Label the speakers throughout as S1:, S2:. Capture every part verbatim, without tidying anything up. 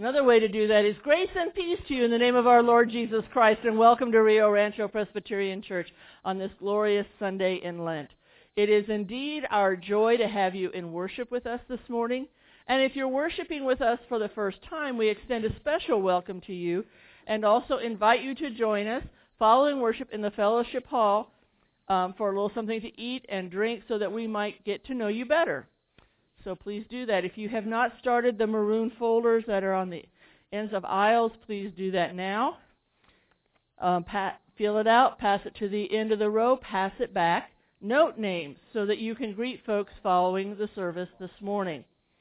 S1: Another way to do that is grace and peace to you in the name of our Lord Jesus Christ, and welcome to Rio Rancho Presbyterian Church on this glorious Sunday in Lent. It is indeed our joy to have you in worship with us this morning. And if you're worshiping with us for the first time, we extend a special welcome to you and also invite you to join us following worship in the fellowship hall um, for a little something to eat and drink so that we might get to know you better. So please do that. If you have not started the maroon folders that are on the ends of aisles, please do that now. Um, pat, fill it out, pass it to the end of the row, pass it back. Note names so that you can greet folks following the service this morning.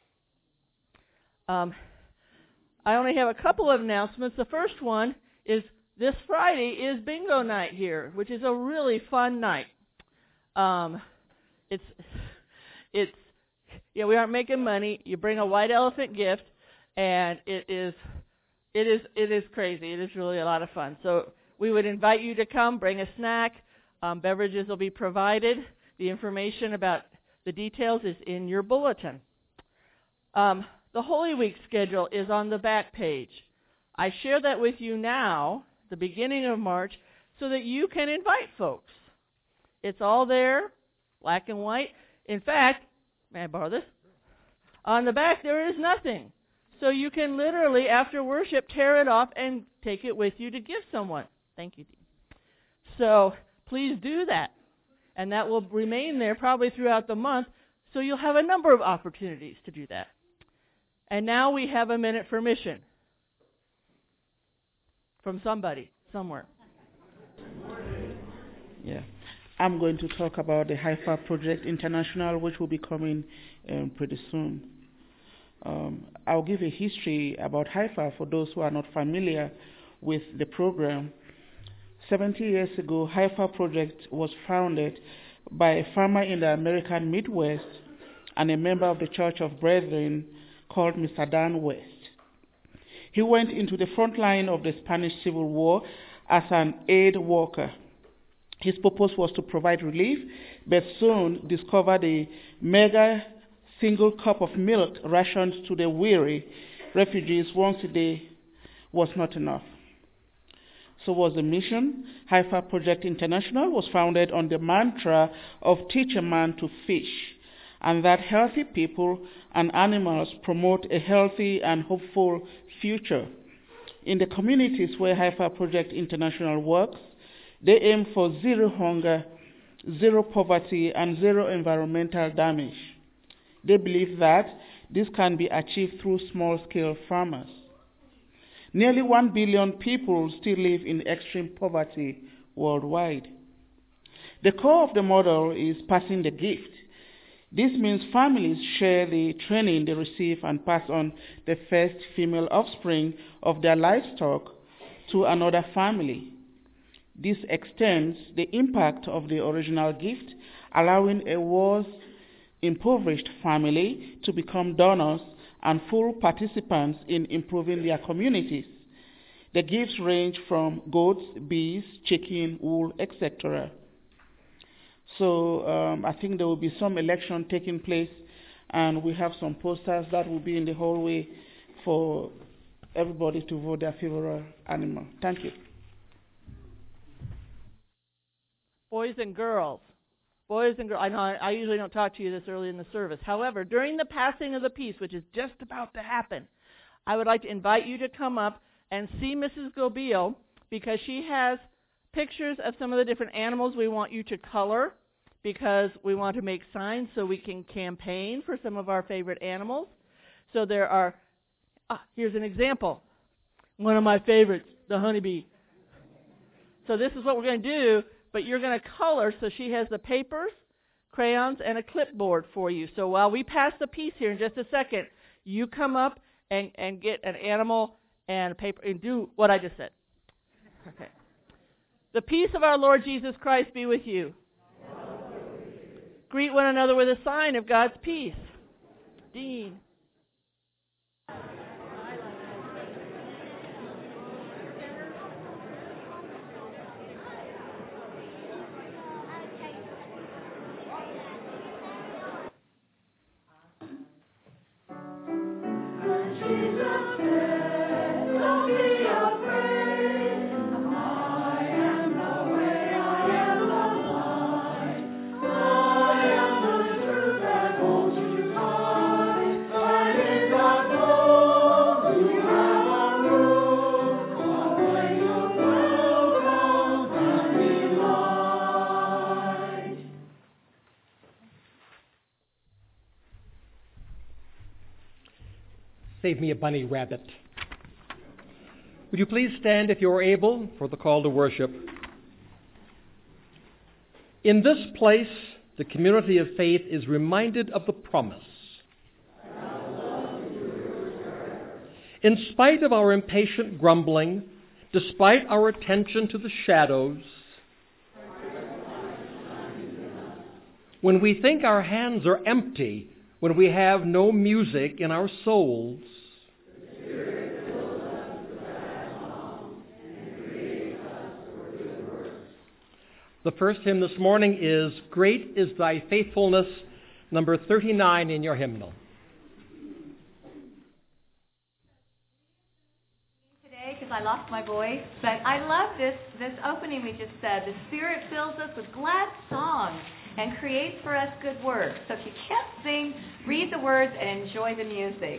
S1: Um, I only have a couple of announcements. The first one is this Friday is bingo night here, which is a really fun night. Um, it's it's Yeah, we aren't making money. You bring a white elephant gift, and it is, it is, it is crazy. It is really a lot of fun. So we would invite you to come, bring a snack. Um, beverages will be provided. The information about the details is in your bulletin. Um, the Holy Week schedule is on the back page. I share that with you now, the beginning of March, so that you can invite folks. It's all there, black and white. In fact, may I borrow this? On the back, there is nothing. So you can literally, after worship, tear it off and take it with you to give someone. Thank you, Dean. So please do that. And that will remain there probably throughout the month, so you'll have a number of opportunities to do that. And now we have a minute for mission. From somebody, somewhere.
S2: Yeah. I'm going to talk about the Haifa Project International, which will be coming um, pretty soon. Um, I'll give a history about Haifa for those who are not familiar with the program. seventy years ago, Haifa Project was founded by a farmer in the American Midwest and a member of the Church of Brethren called Mister Dan West. He went into the front line of the Spanish Civil War as an aid worker. His purpose was to provide relief, but soon discovered a mega single cup of milk rationed to the weary refugees once a day was not enough. So was the mission. Haifa Project International was founded on the mantra of teach a man to fish, and that healthy people and animals promote a healthy and hopeful future. In the communities where Haifa Project International works, they aim for zero hunger, zero poverty, and zero environmental damage. They believe that this can be achieved through small-scale farmers. Nearly one billion people still live in extreme poverty worldwide. The core of the model is passing the gift. This means families share the training they receive and pass on the first female offspring of their livestock to another family. This extends the impact of the original gift, allowing a worse impoverished family to become donors and full participants in improving their communities. The gifts range from goats, bees, chicken, wool, et cetera. So um, I think there will be some election taking place, and we have some posters that will be in the hallway for everybody to vote their favorite animal. Thank you.
S1: Boys and girls. Boys and girls. I know I, I usually don't talk to you this early in the service. However, during the passing of the peace, which is just about to happen, I would like to invite you to come up and see Missus Gobio, because she has pictures of some of the different animals we want you to color, because we want to make signs so we can campaign for some of our favorite animals. So there are, ah, here's an example. One of my favorites, the honeybee. So this is what we're going to do, but you're going to color. So she has the papers, crayons, and a clipboard for you. So while we pass the piece here in just a second, you come up and, and get an animal and a paper and do what I just said. Okay. The peace of our Lord Jesus Christ be with you. Greet one another with a sign of God's peace. Dean.
S3: Jesus Save me a bunny rabbit. Would you please stand, if you are able, for the call to worship? In this place, the community of faith is reminded of the promise. In spite of our impatient grumbling, despite our attention to the shadows, when we think our hands are empty, when we have no music in our souls, the first hymn this morning is Great is Thy Faithfulness, number thirty-nine in your hymnal.
S4: Today, because I lost my voice, but I love this, this opening we just said. The Spirit fills us with glad songs and creates for us good works. So if you can't sing, read the words and enjoy the music.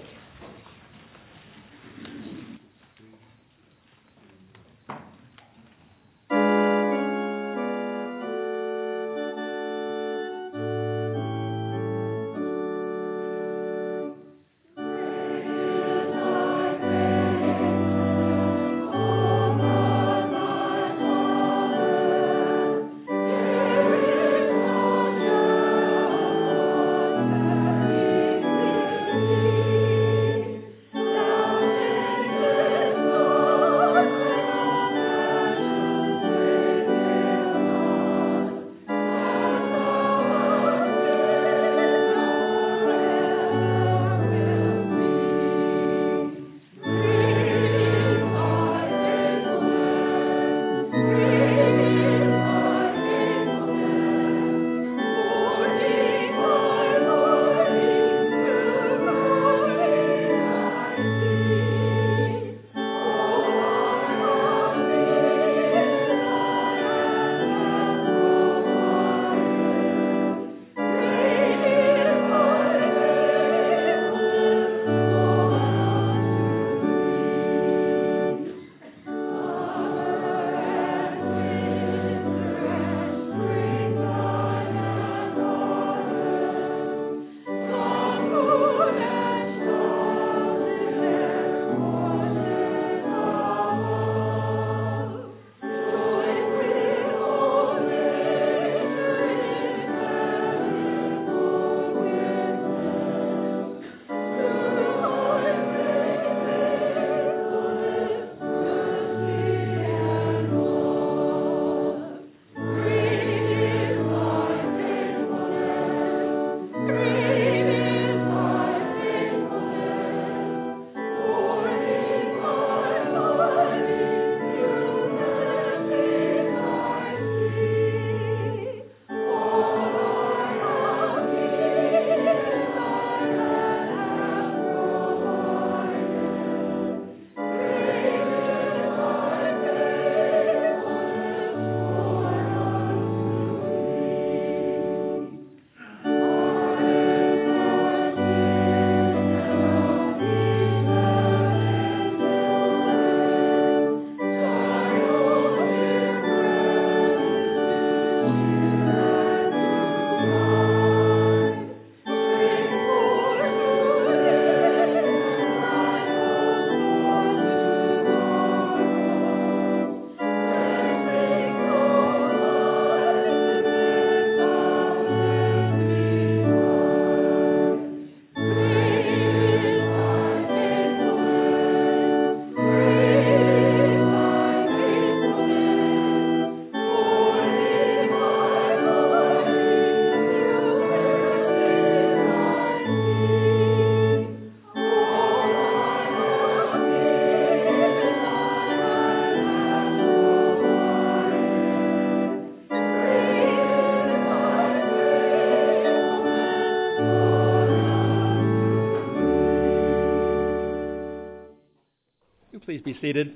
S3: Please be seated.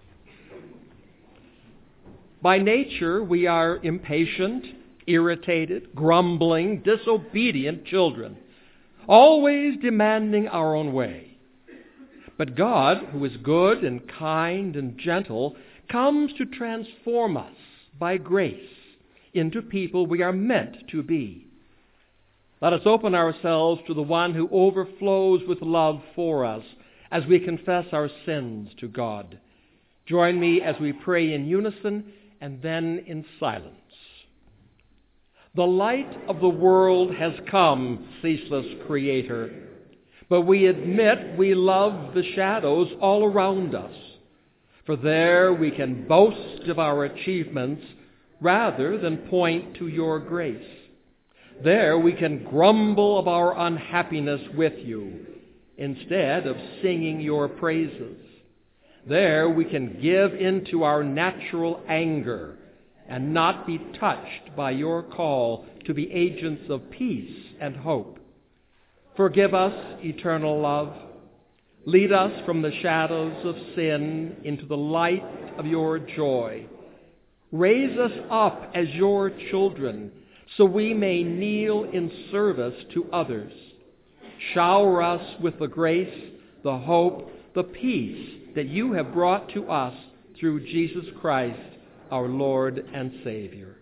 S3: By nature, we are impatient, irritated, grumbling, disobedient children, always demanding our own way. But God, who is good and kind and gentle, comes to transform us by grace into people we are meant to be. Let us open ourselves to the one who overflows with love for us as we confess our sins to God. Join me as we pray in unison and then in silence. The light of the world has come, ceaseless Creator, but we admit we love the shadows all around us, for there we can boast of our achievements rather than point to your grace. There we can grumble of our unhappiness with you instead of singing your praises. There we can give in to our natural anger and not be touched by your call to be agents of peace and hope. Forgive us, eternal love. Lead us from the shadows of sin into the light of your joy. Raise us up as your children so we may kneel in service to others. Shower us with the grace, the hope, the peace that you have brought to us through Jesus Christ, our Lord and Savior.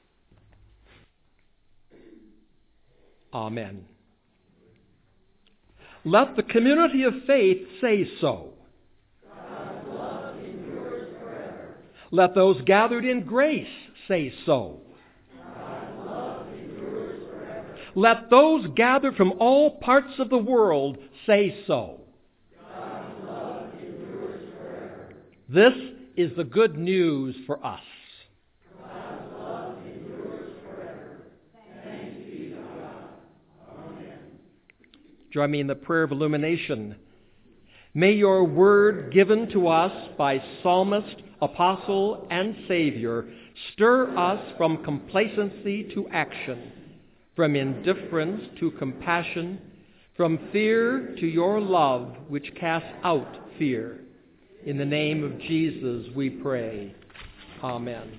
S3: Amen. Let the community of faith say so.
S5: God's love endures forever.
S3: Let those gathered in grace say so.
S5: God's love endures forever.
S3: Let those gathered from all parts of the world say so.
S5: God's love endures forever.
S3: This is the good news for us.
S5: God's love endures forever. Thanks be to God. Amen.
S3: Join me in the prayer of illumination. May your word given to us by psalmist, apostle, and Savior stir us from complacency to action, from indifference to compassion, from fear to your love which casts out fear. In the name of Jesus we pray. Amen.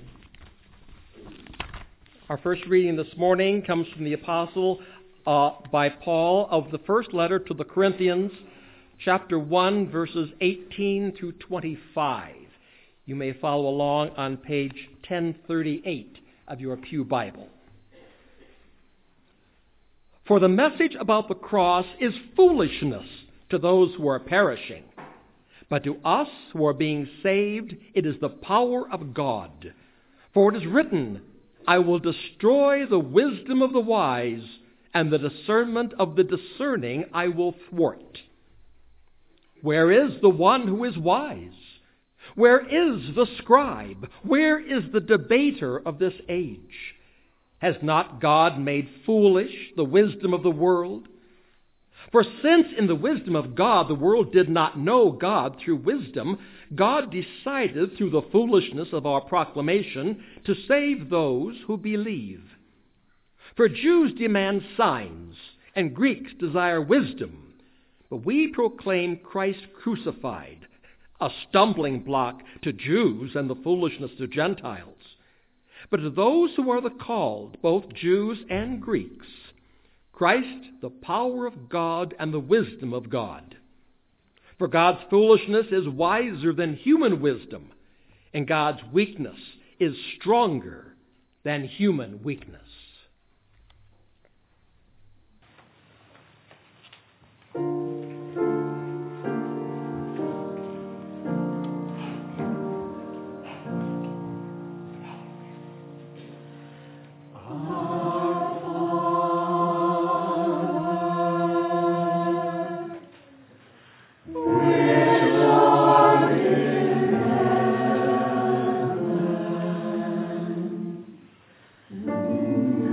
S3: Our first reading this morning comes from the Apostle uh, by Paul of the first letter to the Corinthians, chapter one, verses eighteen through twenty-five. You may follow along on page ten thirty-eight of your pew Bible. For the message about the cross is foolishness to those who are perishing. But to us who are being saved, it is the power of God. For it is written, I will destroy the wisdom of the wise, and the discernment of the discerning I will thwart. Where is the one who is wise? Where is the scribe? Where is the debater of this age? Has not God made foolish the wisdom of the world? For since in the wisdom of God the world did not know God through wisdom, God decided through the foolishness of our proclamation to save those who believe. For Jews demand signs, and Greeks desire wisdom, but we proclaim Christ crucified, a stumbling block to Jews and the foolishness to Gentiles. But to those who are the called, both Jews and Greeks, Christ, the power of God and the wisdom of God. For God's foolishness is wiser than human wisdom, and God's weakness is stronger than human weakness.
S5: Amen.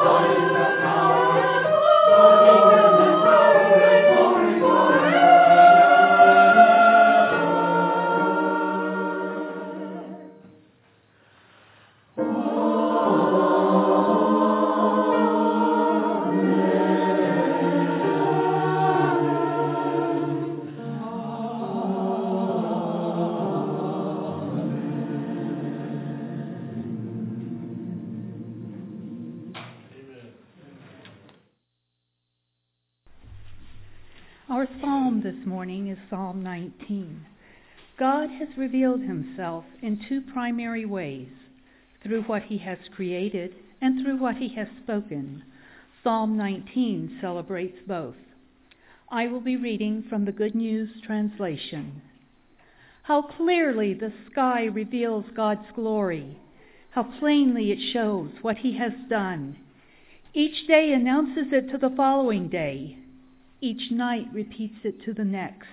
S6: Our psalm this morning is Psalm nineteen. God has revealed himself in two primary ways, through what he has created and through what he has spoken. Psalm nineteen celebrates both. I will be reading from the Good News translation. How clearly the sky reveals God's glory. How plainly it shows what he has done. Each day announces it to the following day. Each night repeats it to the next.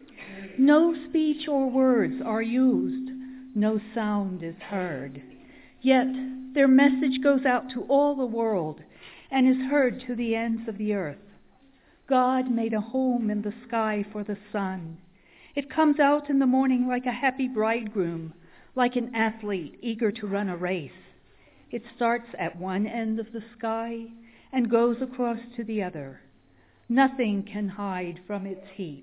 S6: No speech or words are used. No sound is heard. Yet their message goes out to all the world and is heard to the ends of the earth. God made a home in the sky for the sun. It comes out in the morning like a happy bridegroom, like an athlete eager to run a race. It starts at one end of the sky and goes across to the other. Nothing can hide from its heat.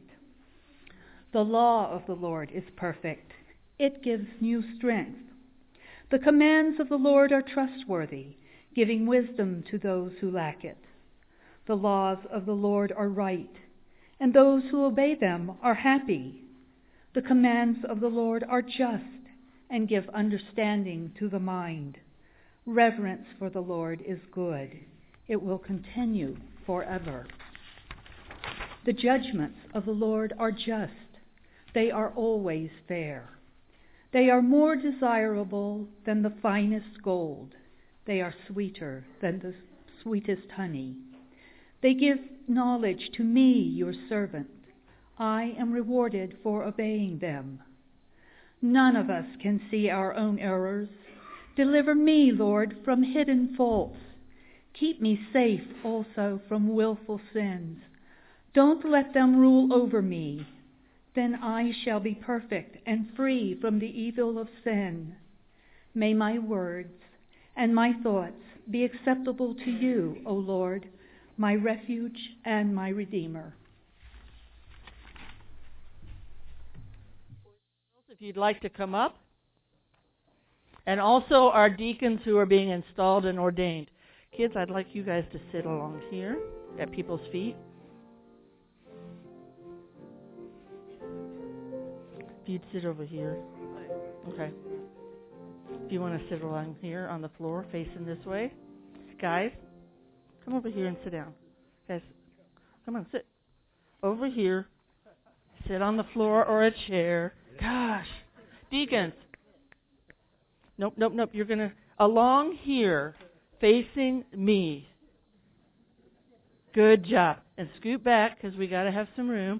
S6: The law of the Lord is perfect. It gives new strength. The commands of the Lord are trustworthy, giving wisdom to those who lack it. The laws of the Lord are right, and those who obey them are happy. The commands of the Lord are just and give understanding to the mind. Reverence for the Lord is good. It will continue forever. The judgments of the Lord are just. They are always fair. They are more desirable than the finest gold. They are sweeter than the sweetest honey. They give knowledge to me, your servant. I am rewarded for obeying them. None of us can see our own errors. Deliver me, Lord, from hidden faults. Keep me safe also from willful sins. Don't let them rule over me. Then I shall be perfect and free from the evil of sin. May my words and my thoughts be acceptable to you, O Lord, my refuge and my Redeemer.
S1: If you'd like to come up, and also our deacons who are being installed and ordained. Kids, I'd like you guys to sit along here at people's feet. If you'd sit over here. Okay. If you want to sit along here on the floor, facing this way. Guys, come over here and sit down. Guys, come on, sit. Over here. Sit on the floor or a chair. Gosh. Deacons. Nope, nope, nope. You're going to, along here, facing me. Good job. And scoot back because we got to have some room.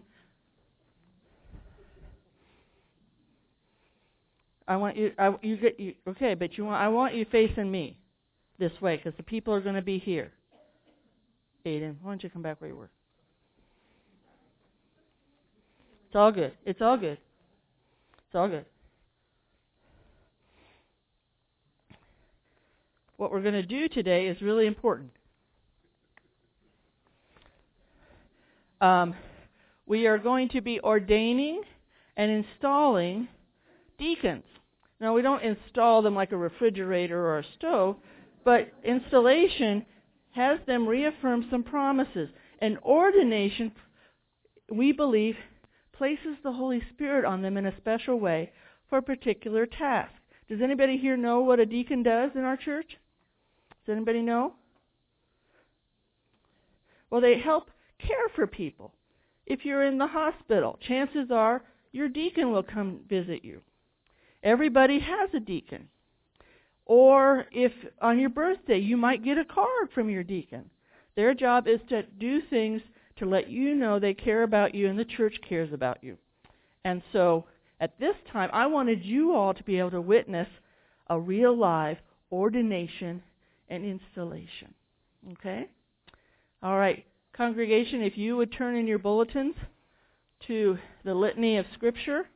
S1: I want you, I, you get, you, okay, but you want, I want you facing me this way because the people are going to be here. Aiden, why don't you come back where you were? It's all good. It's all good. It's all good. What we're going to do today is really important. Um, we are going to be ordaining and installing deacons. Now, we don't install them like a refrigerator or a stove, but installation has them reaffirm some promises. And ordination, we believe, places the Holy Spirit on them in a special way for a particular task. Does anybody here know what a deacon does in our church? Does anybody know? Well, they help care for people. If you're in the hospital, chances are your deacon will come visit you. Everybody has a deacon. Or if on your birthday, you might get a card from your deacon. Their job is to do things to let you know they care about you and the church cares about you. And so at this time, I wanted you all to be able to witness a real live ordination and installation. Okay? All right. Congregation, if you would turn in your bulletins to the litany of Scripture.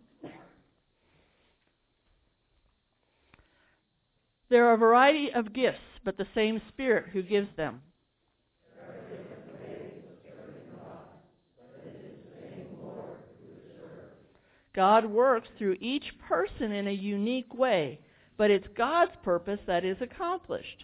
S1: There are a variety of gifts, but the same Spirit who gives them. God works through each person in a unique way, but it's God's purpose that is accomplished.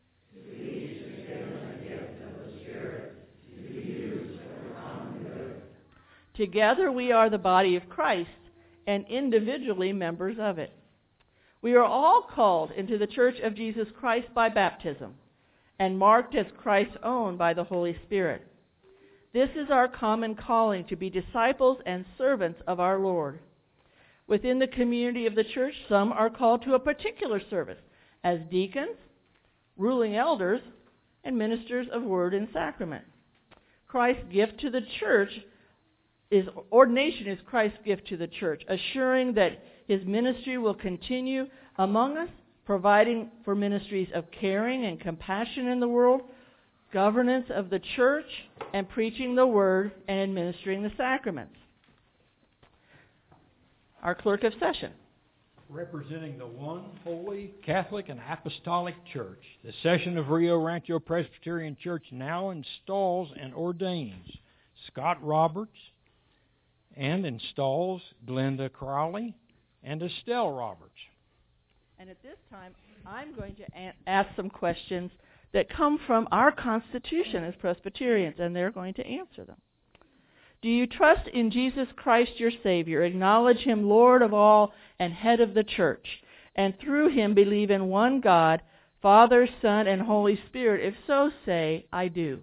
S1: Together we are the body of Christ and individually members of it. We are all called into the Church of Jesus Christ by baptism and marked as Christ's own by the Holy Spirit. This is our common calling to be disciples and servants of our Lord. Within the community of the church, some are called to a particular service as deacons, ruling elders, and ministers of word and sacrament. Christ's gift to the church is, ordination is Christ's gift to the church, assuring that his ministry will continue among us, providing for ministries of caring and compassion in the world, governance of the church, and preaching the word and administering the sacraments. Our clerk of session.
S7: Representing the one holy Catholic and Apostolic Church, the session of Rio Rancho Presbyterian Church now installs and ordains Scott Roberts and installs Glenda Crowley and Estelle Roberts.
S1: And at this time, I'm going to a- ask some questions that come from our Constitution as Presbyterians, and they're going to answer them. Do you trust in Jesus Christ your Savior, acknowledge him Lord of all and head of the church, and through him believe in one God, Father, Son, and Holy Spirit? If so, say, I do.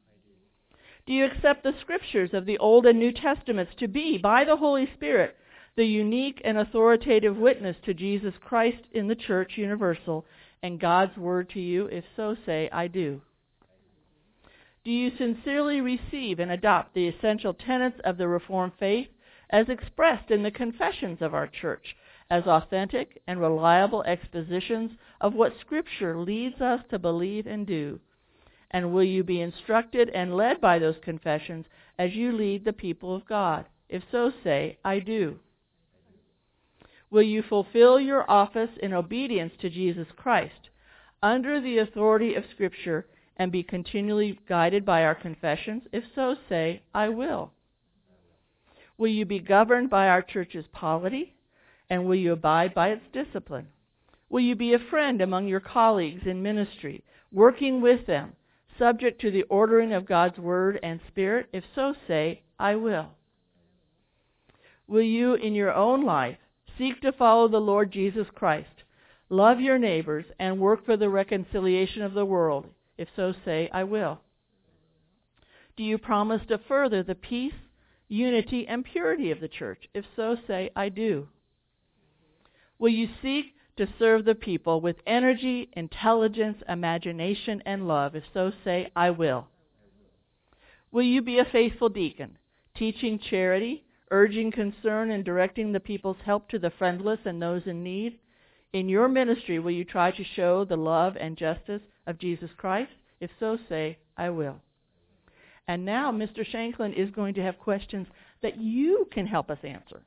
S1: Do you accept the Scriptures of the Old and New Testaments to be, by the Holy Spirit, the unique and authoritative witness to Jesus Christ in the Church Universal and God's Word to you? If so, say, I do. Do you sincerely receive and adopt the essential tenets of the Reformed faith as expressed in the confessions of our church as authentic and reliable expositions of what Scripture leads us to believe and do? And will you be instructed and led by those confessions as you lead the people of God? If so, say, I do. Will you fulfill your office in obedience to Jesus Christ, under the authority of Scripture, and be continually guided by our confessions? If so, say, I will. Will you be governed by our church's polity, and will you abide by its discipline? Will you be a friend among your colleagues in ministry, working with them, subject to the ordering of God's Word and Spirit? If so, say, I will. Will you, in your own life, seek to follow the Lord Jesus Christ, love your neighbors, and work for the reconciliation of the world? If so, say, I will. Do you promise to further the peace, unity, and purity of the church? If so, say, I do. Will you seek to serve the people with energy, intelligence, imagination, and love? If so, say, I will. Will you be a faithful deacon, teaching charity, urging concern, and directing the people's help to the friendless and those in need? In your ministry, will you try to show the love and justice of Jesus Christ? If so, say, I will. And now Mister Shanklin is going to have questions that you can help us answer.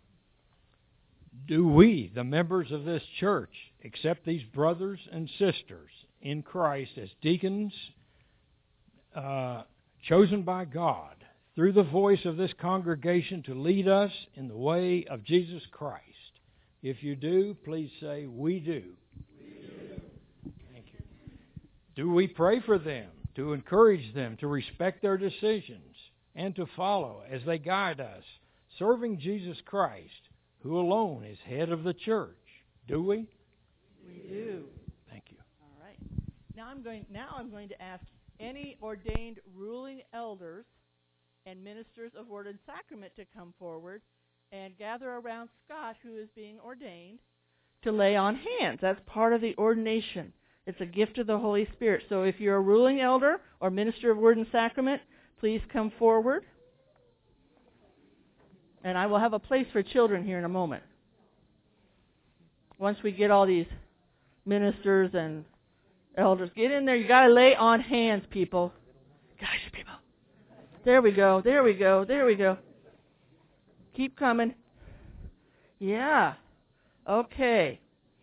S7: Do we, the members of this church, accept these brothers and sisters in Christ as deacons uh, chosen by God through the voice of this congregation to lead us in the way of Jesus Christ? If you do, please say, we do. We do. Thank you. Do we pray for them, to encourage them to respect their decisions and to follow as they guide us, serving Jesus Christ, who alone is head of the church? Do we?
S1: We do.
S7: Thank you.
S1: All right. Now I'm going. Now I'm going to ask any ordained ruling elders and ministers of word and sacrament to come forward and gather around Scott, who is being ordained, to lay on hands. That's part of the ordination. It's a gift of the Holy Spirit. So if you're a ruling elder or minister of word and sacrament, please come forward. And I will have a place for children here in a moment. Once we get all these ministers and Elders, get in there. You got to lay on hands, people. Guys, people. There we go. There we go. There we go. Keep coming. Yeah. Okay.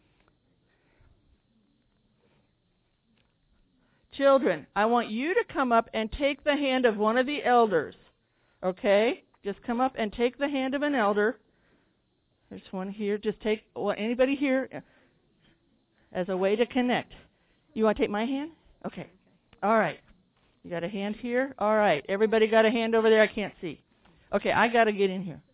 S1: Children, I want you to come up and take the hand of one of the elders. Okay? Just come up and take the hand of an elder. There's one here. Just take well, anybody here as a way to connect. You want to take my hand? Okay. All right. You got a hand here? All right. Everybody got a hand over there? I can't see. Okay, I got to get in here.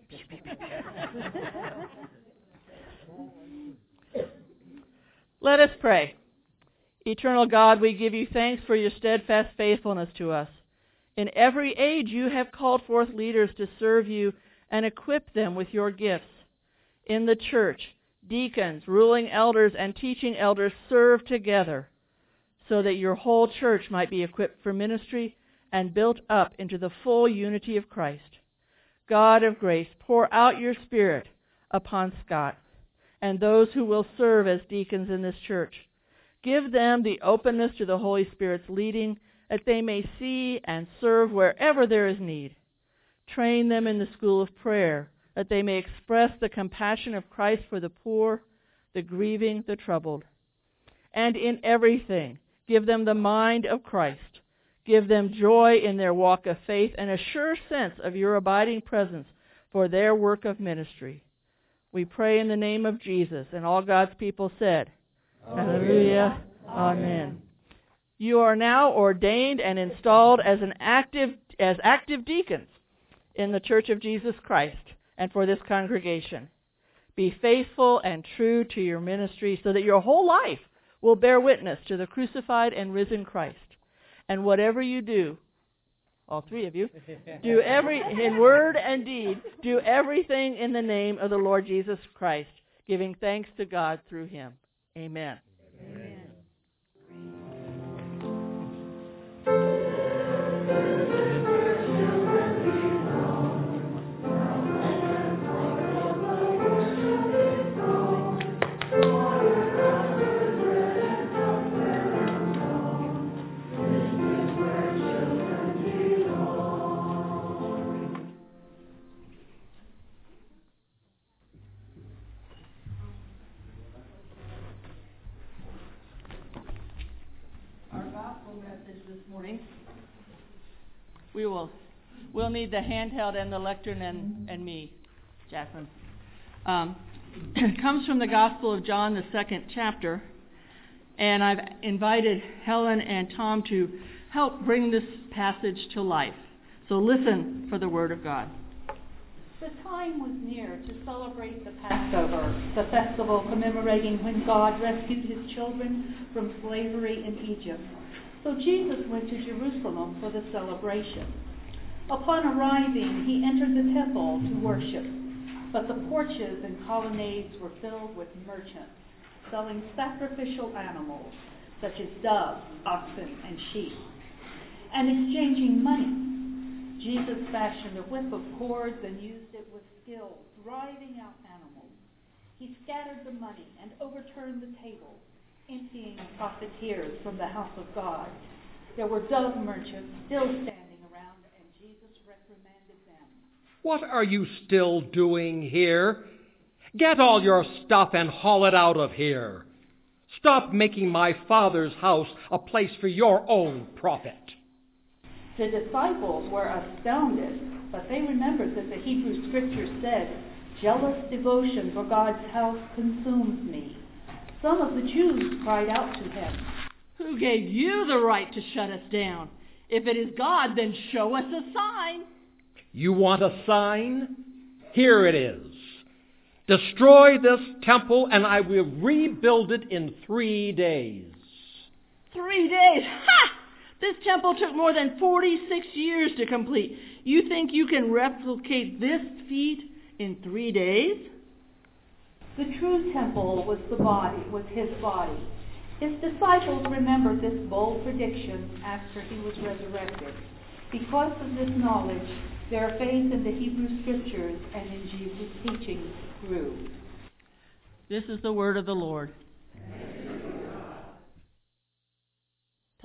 S1: Let us pray. Eternal God, we give you thanks for your steadfast faithfulness to us. In every age you have called forth leaders to serve you and equip them with your gifts. In the church, deacons, ruling elders, and teaching elders serve together so that your whole church might be equipped for ministry and built up into the full unity of Christ. God of grace, pour out your Spirit upon Scott and those who will serve as deacons in this church. Give them the openness to the Holy Spirit's leading, that they may see and serve wherever there is need. Train them in the school of prayer, that they may express the compassion of Christ for the poor, the grieving, the troubled. And in everything, give them the mind of Christ. Give them joy in their walk of faith and a sure sense of your abiding presence for their work of ministry. We pray in the name of Jesus, and all God's people said, Hallelujah. Amen. You are now ordained and installed as an active as active deacons in the Church of Jesus Christ and for this congregation. Be faithful and true to your ministry so that your whole life will bear witness to the crucified and risen Christ. And whatever you do, all three of you, do every in word and deed, do everything in the name of the Lord Jesus Christ, giving thanks to God through him. Amen. Amen. We will we'll need the handheld and the lectern and, and me, Jacqueline. Um, it comes from the Gospel of John, the second chapter, and I've invited Helen and Tom to help bring this passage to life. So listen for the Word of God.
S6: The time was near to celebrate the Passover, the festival commemorating when God rescued his children from slavery in Egypt. So Jesus went to Jerusalem for the celebration. Upon arriving, he entered the temple to worship, but the porches and colonnades were filled with merchants selling sacrificial animals such as doves, oxen, and sheep, and exchanging money. Jesus fashioned a whip of cords and used it with skill, driving out animals. He scattered the money and overturned the tables, emptying profiteers from the house of God. There were dove merchants still standing around, and Jesus reprimanded them.
S3: What are you still doing here? Get all your stuff and haul it out of here. Stop making my Father's house a place for your own profit.
S6: The disciples were astounded, but they remembered that the Hebrew Scripture said, "Jealous devotion for God's house consumes me." Some of the Jews cried out to him,
S1: "Who gave you the right to shut us down? If it is God, then show us a sign."
S3: You want a sign? Here it is. Destroy this temple and I will rebuild it in three days.
S1: Three days? Ha! This temple took more than forty-six years to complete. You think you can replicate this feat in three days?
S6: The true temple was the body, was his body. His disciples remembered this bold prediction after he was resurrected. Because of this knowledge, their faith in the Hebrew Scriptures and in Jesus' teachings grew.
S1: This is the word of the Lord.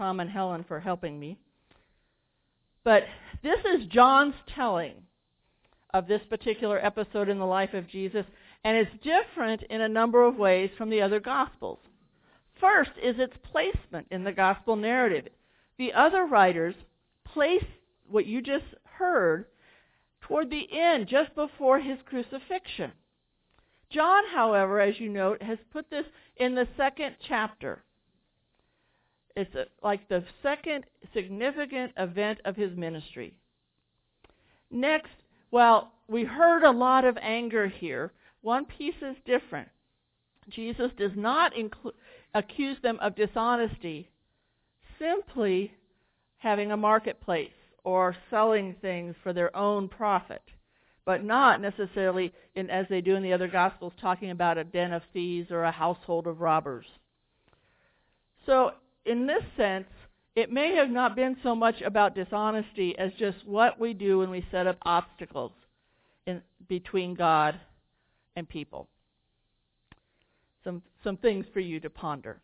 S1: Tom and Helen for helping me. But this is John's telling of this particular episode in the life of Jesus, and it's different in a number of ways from the other Gospels. First is its placement in the Gospel narrative. The other writers place what you just heard toward the end, just before his crucifixion. John, however, as you note, has put this in the second chapter. It's a, like the second significant event of his ministry. Next, well, we heard a lot of anger here. One piece is different. Jesus does not inclu- accuse them of dishonesty, simply having a marketplace or selling things for their own profit, but not necessarily, in, as they do in the other Gospels, talking about a den of thieves or a household of robbers. So, in this sense, it may have not been so much about dishonesty as just what we do when we set up obstacles in between God and people. Some some things for you to ponder.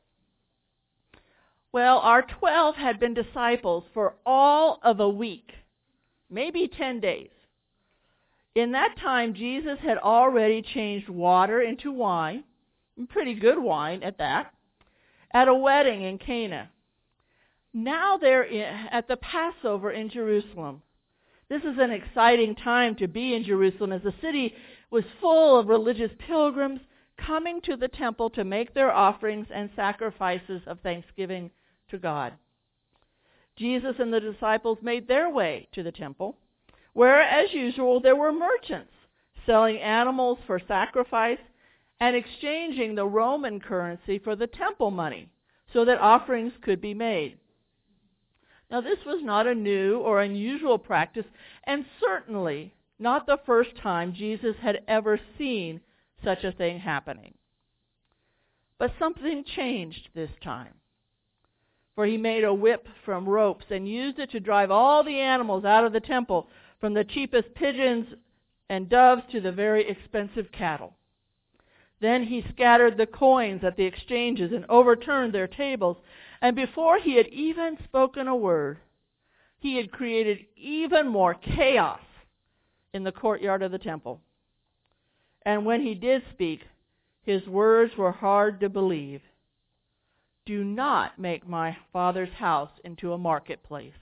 S1: Well, our twelve had been disciples for all of a week, maybe ten days. In that time, Jesus had already changed water into wine, pretty good wine at that, at a wedding in Cana. Now they're in, at the Passover in Jerusalem. This is an exciting time to be in Jerusalem, as the city was full of religious pilgrims coming to the temple to make their offerings and sacrifices of thanksgiving to God. Jesus and the disciples made their way to the temple, where, as usual, there were merchants selling animals for sacrifice and exchanging the Roman currency for the temple money so that offerings could be made. Now, this was not a new or unusual practice, and certainly not the first time Jesus had ever seen such a thing happening. But something changed this time. For he made a whip from ropes and used it to drive all the animals out of the temple, from the cheapest pigeons and doves to the very expensive cattle. Then he scattered the coins at the exchanges and overturned their tables. And before he had even spoken a word, he had created even more chaos in the courtyard of the temple. And when he did speak, his words were hard to believe. Do not make my Father's house into a marketplace.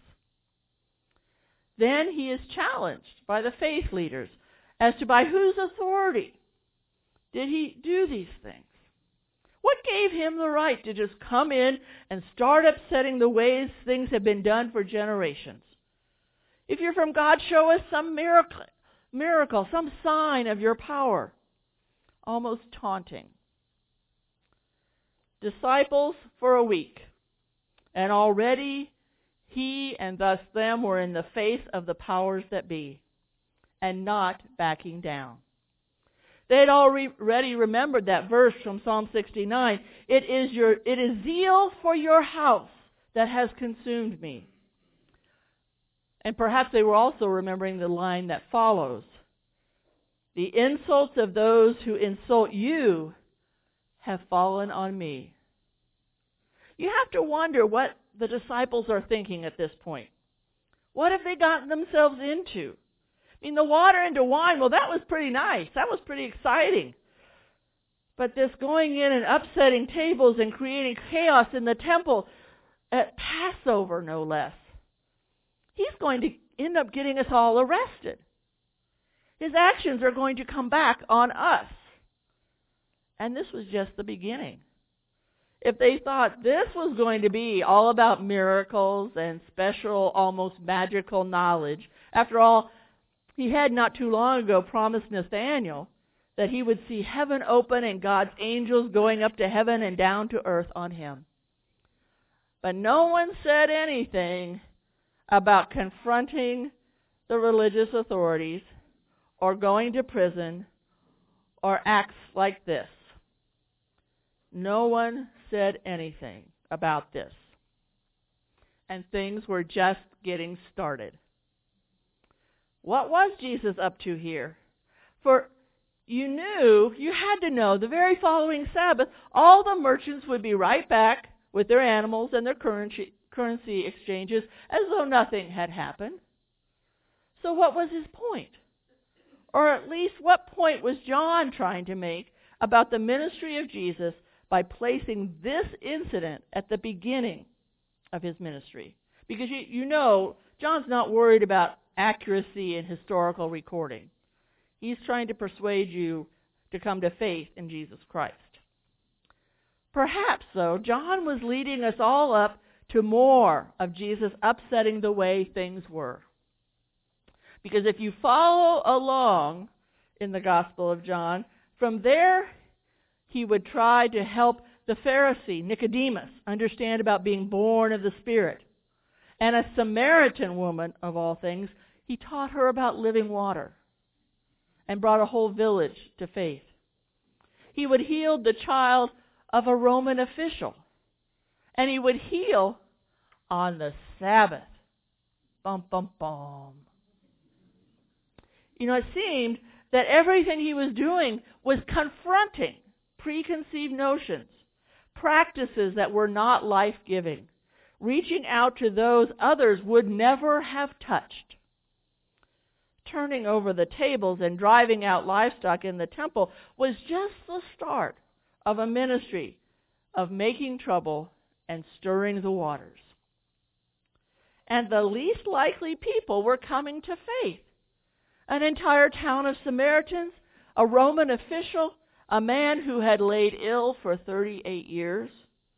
S1: Then he is challenged by the faith leaders as to by whose authority did he do these things. What gave him the right to just come in and start upsetting the ways things have been done for generations? If you're from God, show us some miracle, miracle, some sign of your power. Almost taunting. Disciples for a week, and already he and thus them were in the face of the powers that be, and not backing down. They had already remembered that verse from Psalm sixty-nine. It is your, it is zeal for your house that has consumed me. And perhaps they were also remembering the line that follows. The insults of those who insult you have fallen on me. You have to wonder what the disciples are thinking at this point. What have they gotten themselves into? I mean, the water into wine, well, that was pretty nice. That was pretty exciting. But this going in and upsetting tables and creating chaos in the temple at Passover, no less. He's going to end up getting us all arrested. His actions are going to come back on us. And this was just the beginning. If they thought this was going to be all about miracles and special, almost magical knowledge, after all, he had not too long ago promised Nathanael that he would see heaven open and God's angels going up to heaven and down to earth on him. But no one said anything about confronting the religious authorities or going to prison or acts like this. No one said anything about this. And things were just getting started. What was Jesus up to here? For you knew, you had to know, the very following Sabbath, all the merchants would be right back with their animals and their currency, currency exchanges as though nothing had happened. So what was his point? Or at least what point was John trying to make about the ministry of Jesus by placing this incident at the beginning of his ministry? Because you, you know, John's not worried about accuracy in historical recording. He's trying to persuade you to come to faith in Jesus Christ. Perhaps, though, John was leading us all up to more of Jesus upsetting the way things were. Because if you follow along in the Gospel of John, from there he would try to help the Pharisee, Nicodemus, understand about being born of the Spirit. And a Samaritan woman, of all things, he taught her about living water and brought a whole village to faith. He would heal the child of a Roman official. And he would heal on the Sabbath. Bum, bum, bum. You know, it seemed that everything he was doing was confronting preconceived notions, practices that were not life-giving, reaching out to those others would never have touched. Turning over the tables and driving out livestock in the temple was just the start of a ministry of making trouble and stirring the waters. And the least likely people were coming to faith. An entire town of Samaritans, a Roman official, a man who had laid ill for thirty-eight years.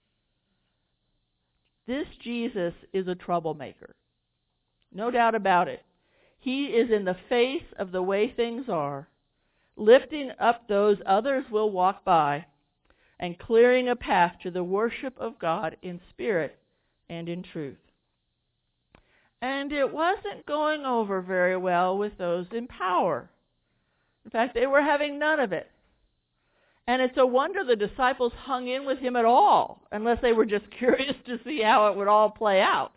S1: This Jesus is a troublemaker. No doubt about it. He is in the face of the way things are, lifting up those others will walk by, and clearing a path to the worship of God in spirit and in truth. And it wasn't going over very well with those in power. In fact, they were having none of it. And it's a wonder the disciples hung in with him at all, unless they were just curious to see how it would all play out.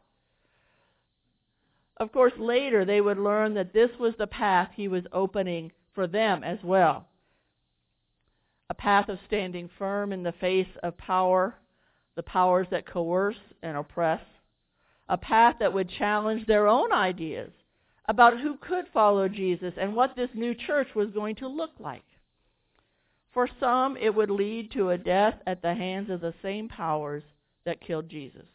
S1: Of course, later they would learn that this was the path he was opening for them as well. A path of standing firm in the face of power, the powers that coerce and oppress. A path that would challenge their own ideas about who could follow Jesus and what this new church was going to look like. For some, it would lead to a death at the hands of the same powers that killed Jesus.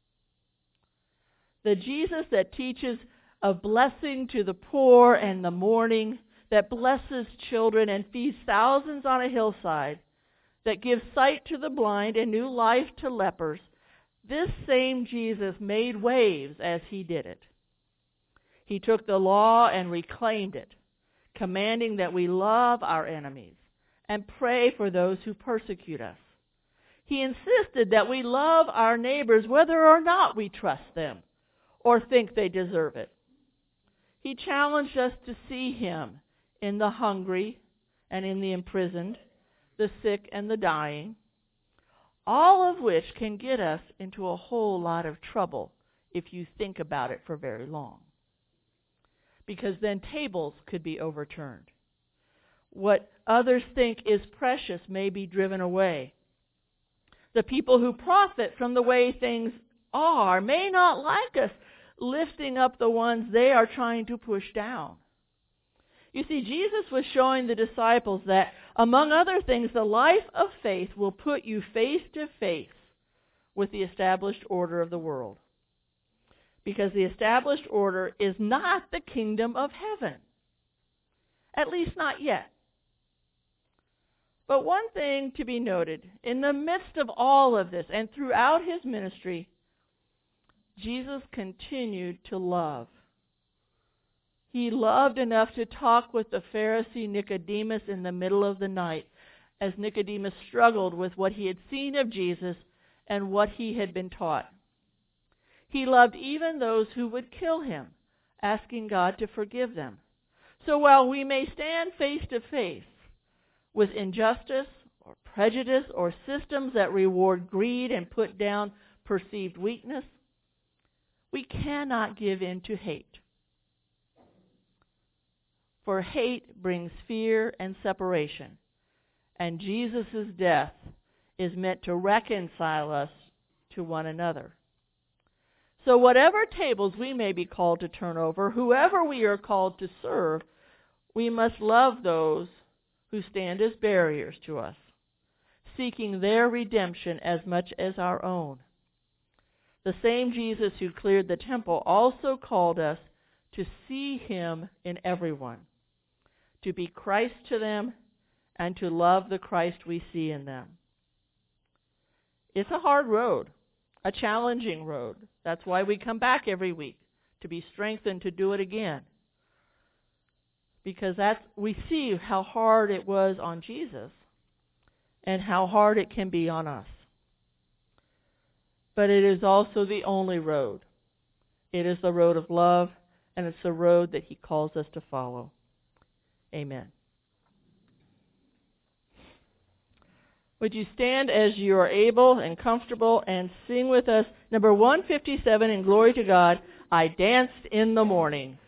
S1: The Jesus that teaches of blessing to the poor and the mourning, that blesses children and feeds thousands on a hillside, that gives sight to the blind and new life to lepers, this same Jesus made waves as he did it. He took the law and reclaimed it, commanding that we love our enemies and pray for those who persecute us. He insisted that we love our neighbors whether or not we trust them or think they deserve it. He challenged us to see him in the hungry and in the imprisoned, the sick and the dying, all of which can get us into a whole lot of trouble if you think about it for very long. Because then tables could be overturned. What others think is precious may be driven away. The people who profit from the way things are may not like us lifting up the ones they are trying to push down. You see, Jesus was showing the disciples that, among other things, the life of faith will put you face to face with the established order of the world. Because the established order is not the kingdom of heaven. At least not yet. But one thing to be noted, in the midst of all of this and throughout his ministry, Jesus continued to love. He loved enough to talk with the Pharisee Nicodemus in the middle of the night, as Nicodemus struggled with what he had seen of Jesus and what he had been taught. He loved even those who would kill him, asking God to forgive them. So while we may stand face to face with injustice or prejudice or systems that reward greed and put down perceived weakness, we cannot give in to hate. For hate brings fear and separation, and Jesus' death is meant to reconcile us to one another. So whatever tables we may be called to turn over, whoever we are called to serve, we must love those who stand as barriers to us, seeking their redemption as much as our own. The same Jesus who cleared the temple also called us to see him in everyone, to be Christ to them, and to love the Christ we see in them. It's a hard road, a challenging road. That's why we come back every week, to be strengthened to do it again. Because that's, we see how hard it was on Jesus and how hard it can be on us. But it is also the only road. It is the road of love, and it's the road that he calls us to follow. Amen. Would you stand as you are able and comfortable and sing with us number one fifty-seven in Glory to God, I Danced in the Morning.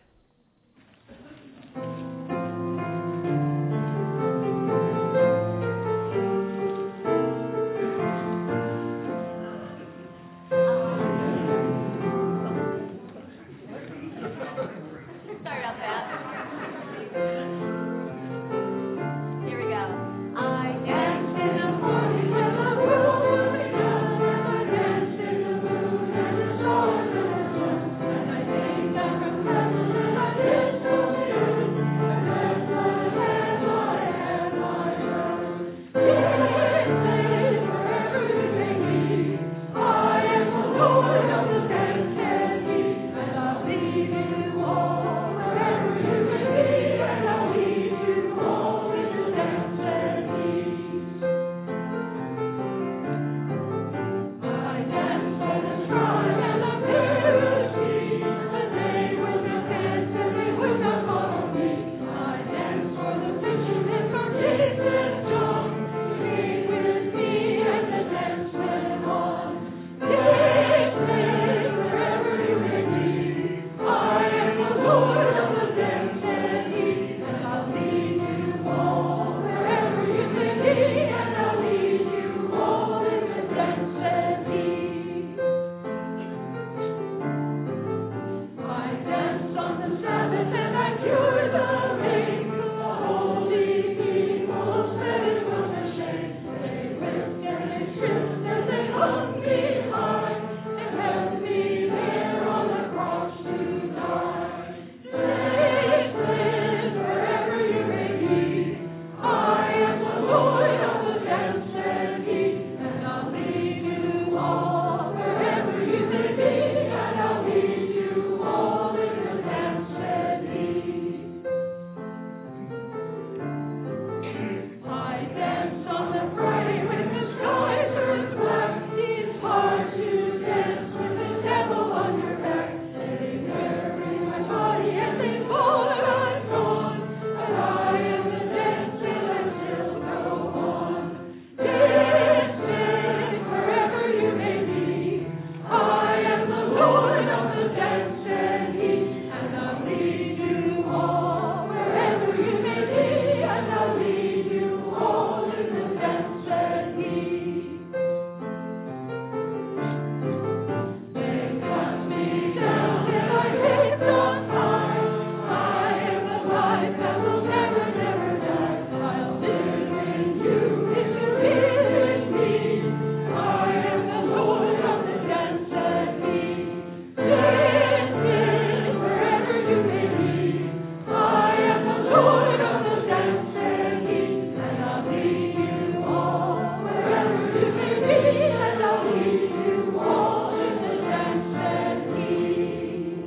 S4: Sorry about that. Here we go. I danced in the morning when the world was begun, and I danced in the moon and the stars and the sun, and I came down from heaven and I did so good. I had my hands, I had my love. This day, wherever you may be, I am the Lord of the dance and me, and I'll lead you all wherever you may be, and I'll lead you all in the dance and me. I dance on the shrine and the purity, and they will repent and they will not follow me. I dance for the fishermen from James and John, sing with me and the dance went on. This day, wherever you may be, I am the Lord of the dance and me, and I'll lead you all wherever you may be, and I'll lead you all in the dance and me. I danced on the Sabbath and I cured the lame. The holy people said it was a shame. They whipped and they stripped and they hung me high and held me there on the cross to die. Slave, slave, wherever you may be, I am the Lord of the dance and me, and I'll lead you all wherever you may be, and I'll lead you all in the dance and me. I dance on the Friday when the skies are black. It's hard to dance with the devil on your back. They bury my body and they thought I'm gone, but I am the dance and I still go on. Dance, dance, wherever you may be, I am the Lord of the dance and me, and I'll lead you all wherever you may be, and I'll lead you all in the dance and me. They cut me down and I raised up high. I am the life that will never, never die. I'll live in you if you live in me. I am the Lord of the dance and me. Dance, dance, wherever you may be. I am the Lord of the dance and me, and I'll lead you all wherever you may be, and I'll lead you all in the dance and me.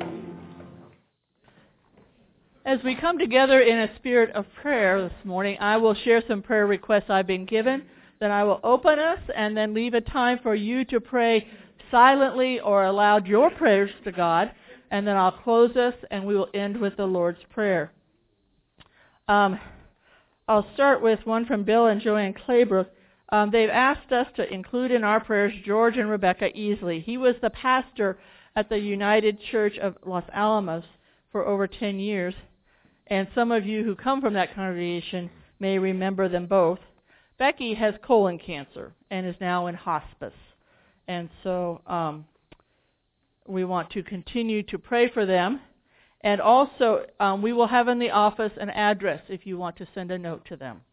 S1: As we come together in a spirit of prayer this morning, I will share some prayer requests I've been given. Then I will open us and then leave a time for you to pray silently or aloud your prayers to God. And then I'll close us and we will end with the Lord's Prayer. Um, I'll start with one from Bill and Joanne Claybrook. Um, they've asked us to include in our prayers George and Rebecca Easley. He was the pastor at the United Church of Los Alamos for over ten years. And some of you who come from that congregation may remember them both. Becky has colon cancer and is now in hospice. And so um, we want to continue to pray for them. And also, um, we will have in the office an address if you want to send a note to them.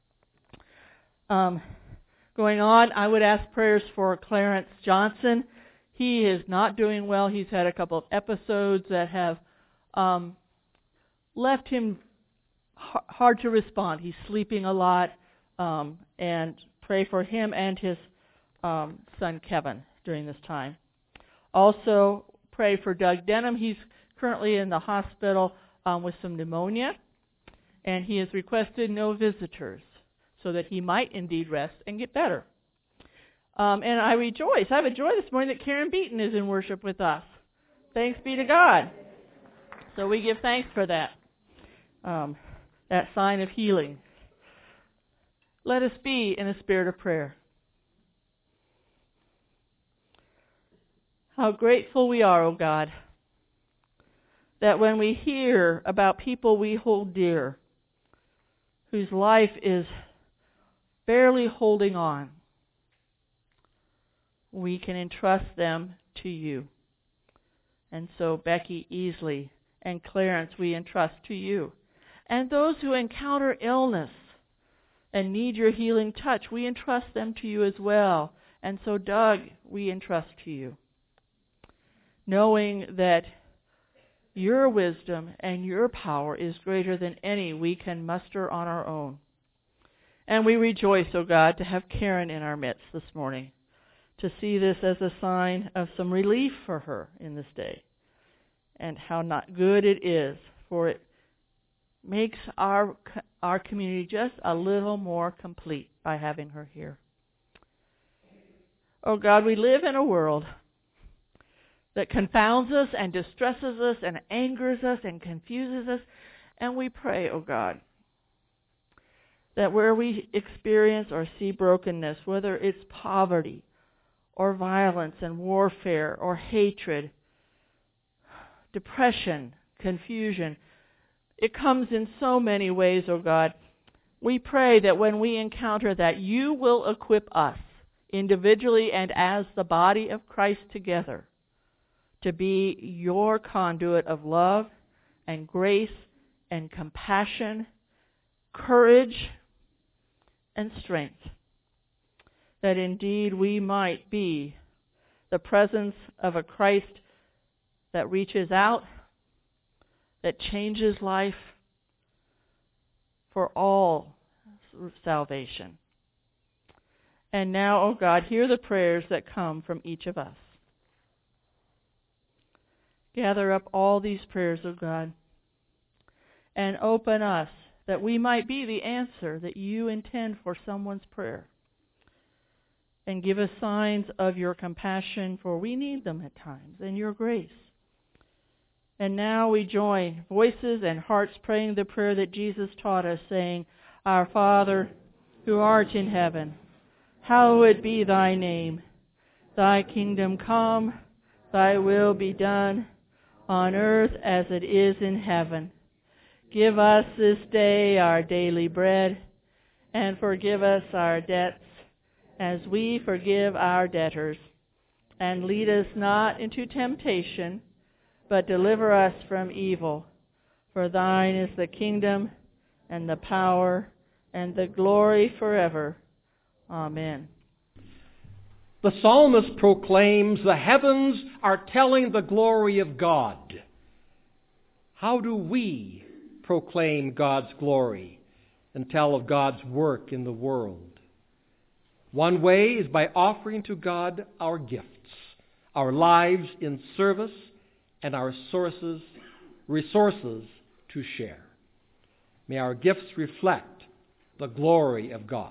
S1: Um, going on, I would ask prayers for Clarence Johnson. He is not doing well. He's had a couple of episodes that have um, left him h- hard to respond. He's sleeping a lot, um, and pray for him and his um, son Kevin during this time. Also, pray for Doug Denham. He's currently in the hospital um, with some pneumonia, and he has requested no visitors so that he might indeed rest and get better. Um, and I rejoice. I have a joy this morning that Karen Beaton is in worship with us. Thanks be to God. So we give thanks for that, um, that sign of healing. Let us be in a spirit of prayer. How grateful we are, O God, that when we hear about people we hold dear, whose life is barely holding on, we can entrust them to you. And so Becky Easley and Clarence we entrust to you. And those who encounter illness and need your healing touch, we entrust them to you as well. And so Doug, we entrust to you, knowing that your wisdom and your power is greater than any we can muster on our own. And we rejoice, O God, to have Karen in our midst this morning, to see this as a sign of some relief for her in this day, and how not good it is, for it makes our our community just a little more complete by having her here. Oh God, we live in a world that confounds us and distresses us and angers us and confuses us. And we pray, oh God, that where we experience or see brokenness, whether it's poverty or violence and warfare or hatred, depression, confusion, it comes in so many ways, oh God. We pray that when we encounter that, you will equip us individually and as the body of Christ together to be your conduit of love and grace and compassion, courage and strength, that indeed we might be the presence of a Christ that reaches out, that changes life for all salvation. And now, oh God, hear the prayers that come from each of us. Gather up all these prayers, O God, and open us that we might be the answer that you intend for someone's prayer. And give us signs of your compassion, for we need them at times, and your grace. And now we join voices and hearts praying the prayer that Jesus taught us, saying, Our Father, who art in heaven, hallowed be thy name. Thy kingdom come, thy will be done, on earth as it is in heaven. Give us this day our daily bread, and forgive us our debts, as we forgive our debtors. And lead us not into temptation, but deliver us from evil. For thine is the kingdom, and the power, and the glory forever. Amen.
S3: The psalmist proclaims, the heavens are telling the glory of God. How do we proclaim God's glory and tell of God's work in the world? One way is by offering to God our gifts, our lives in service, and our sources, resources to share. May our gifts reflect the glory of God.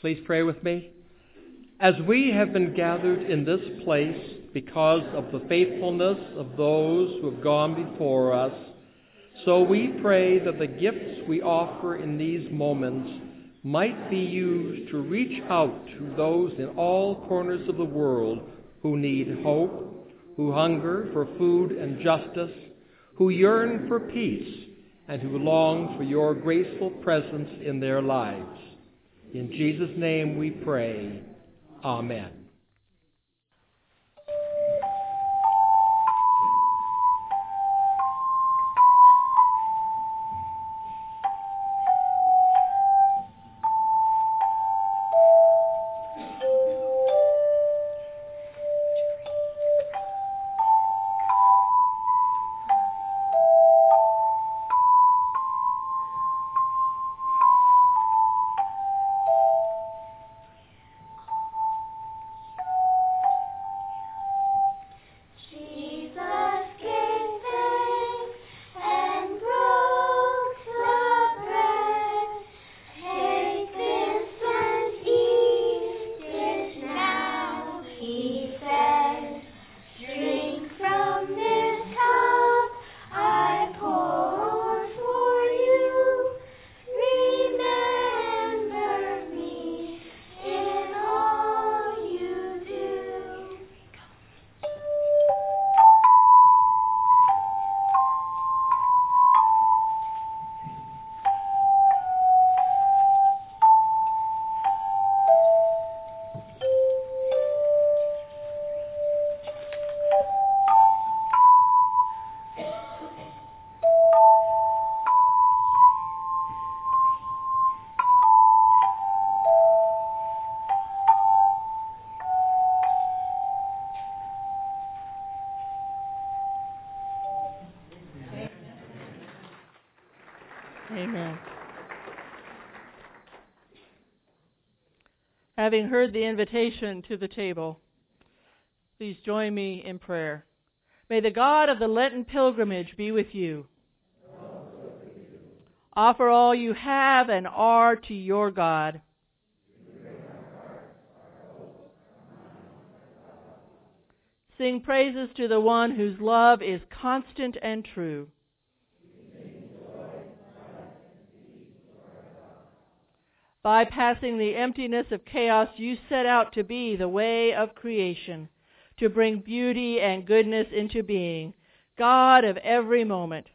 S3: Please pray with me. As we have been gathered in this place because of the faithfulness of those who have gone before us, so we pray that the gifts we offer in these moments might be used to reach out to those in all corners of the world who need hope, who hunger for food and justice, who yearn for peace, and who long for your graceful presence in their lives. In Jesus' name we pray. Amen.
S1: Amen. Having heard the invitation to the table, please join me in prayer. May the God of the Lenten pilgrimage be with you. Offer all you have and are to your God. Sing praises to the one whose love is constant and true. Bypassing the emptiness of chaos, you set out to be the way of creation, to bring beauty and goodness into being, God of every moment.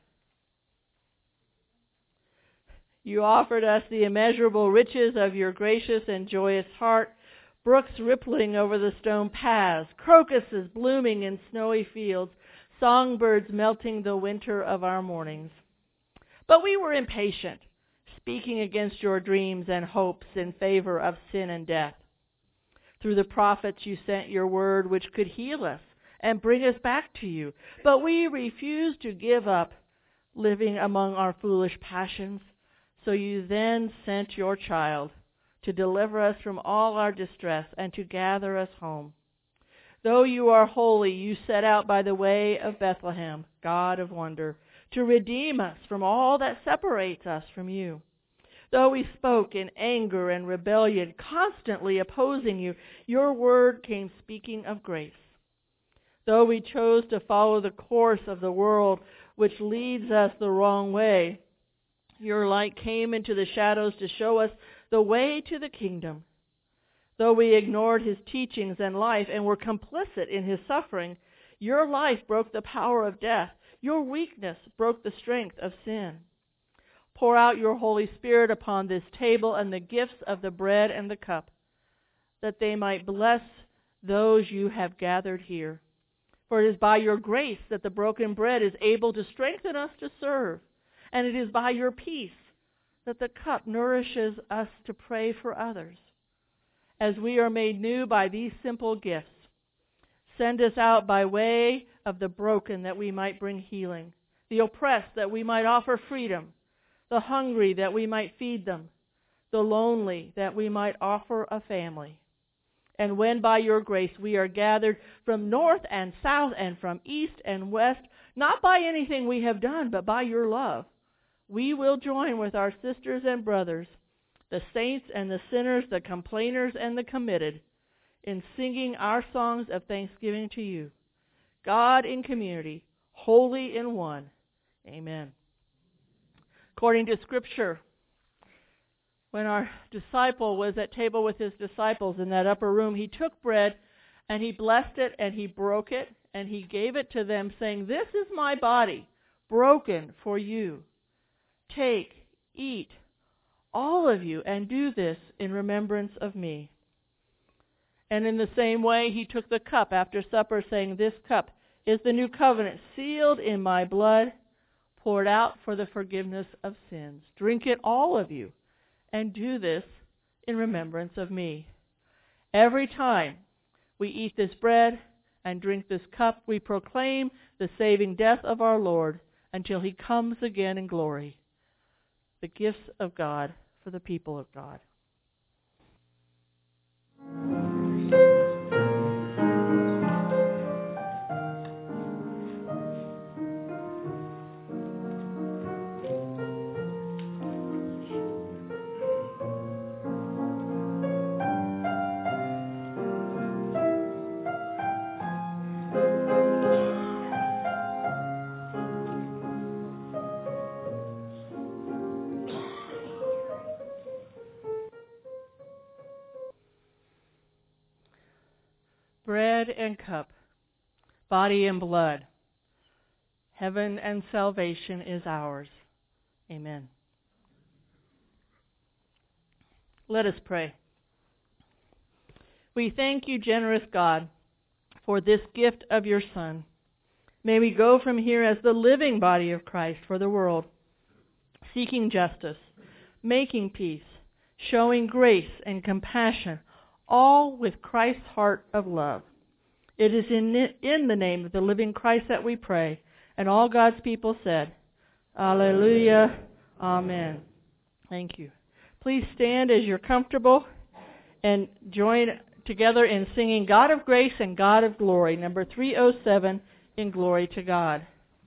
S1: You offered us the immeasurable riches of your gracious and joyous heart, brooks rippling over the stone paths, crocuses blooming in snowy fields, songbirds melting the winter of our mornings. But we were impatient, speaking against your dreams and hopes in favor of sin and death. Through the prophets you sent your word which could heal us and bring us back to you. But we refused to give up living among our foolish passions. So you then sent your child to deliver us from all our distress and to gather us home. Though you are holy, you set out by the way of Bethlehem, God of wonder, to redeem us from all that separates us from you. Though we spoke in anger and rebellion, constantly opposing you, your word came speaking of grace. Though we chose to follow the course of the world, which leads us the wrong way, your light came into the shadows to show us the way to the kingdom. Though we ignored his teachings and life and were complicit in his suffering, your life broke the power of death. Your weakness broke the strength of sin. Pour out your Holy Spirit upon this table and the gifts of the bread and the cup, that they might bless those you have gathered here. For it is by your grace that the broken bread is able to strengthen us to serve, and it is by your peace that the cup nourishes us to pray for others. As we are made new by these simple gifts, send us out by way of the broken that we might bring healing, the oppressed that we might offer freedom, the hungry that we might feed them, the lonely that we might offer a family. And when by your grace we are gathered from north and south and from east and west, not by anything we have done, but by your love, we will join with our sisters and brothers the saints and the sinners, the complainers and the committed, in singing our songs of thanksgiving to you, God in community, holy in one. Amen. According to Scripture, when our disciple was at table with his disciples in that upper room, he took bread and he blessed it and he broke it and he gave it to them, saying, "This is my body, broken for you. Take, eat, all of you, and do this in remembrance of me." And in the same way, he took the cup after supper, saying, "This cup is the new covenant, sealed in my blood, poured out for the forgiveness of sins. Drink it, all of you, and do this in remembrance of me." Every time we eat this bread and drink this cup, we proclaim the saving death of our Lord until he comes again in glory. The gifts of God for the people of God. Bread and cup, body and blood, heaven and salvation is ours. Amen. Let us pray. We thank you, generous God, for this gift of your Son. May we go from here as the living body of Christ for the world, seeking justice, making peace, showing grace and compassion, all with Christ's heart of love. It is in, in the name of the living Christ that we pray, and all God's people said, Alleluia, Amen. Thank you. Please stand as you're comfortable and join together in singing God of Grace and God of Glory, number three oh seven, in Glory to God.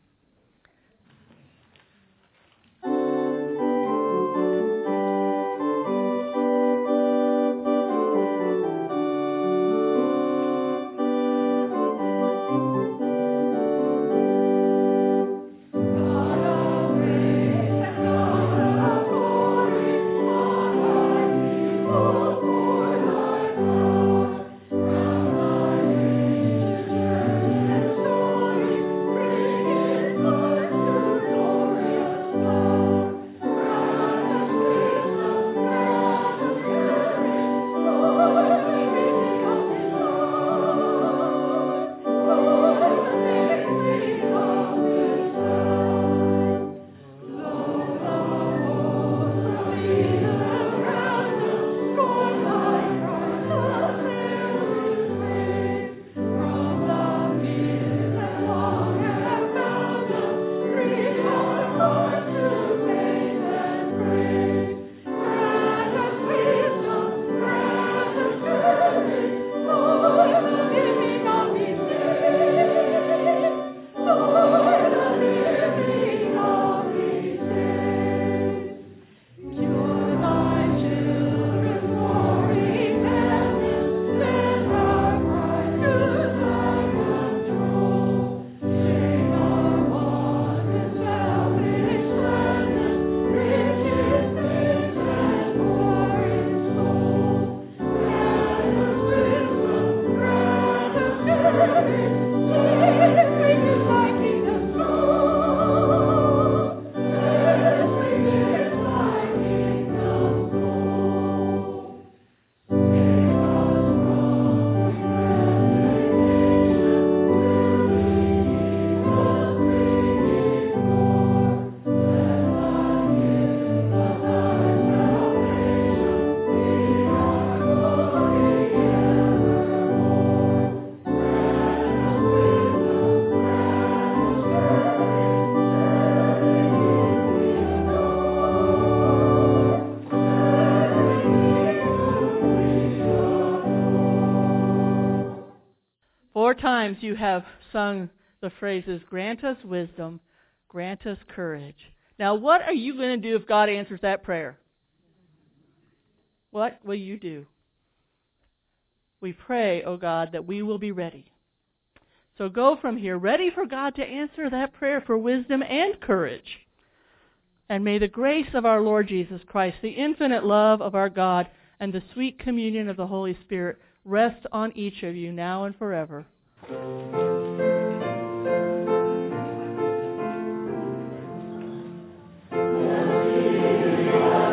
S1: Four times you have sung the phrases, grant us wisdom, grant us courage. Now, what are you going to do if God answers that prayer? what will you do? We pray, O God, that we will be ready. So go from here, ready for God to answer that prayer for wisdom and courage. And may the grace of our Lord Jesus Christ, the infinite love of our God, and the sweet communion of the Holy Spirit rest on each of you now and forever.
S5: Amen.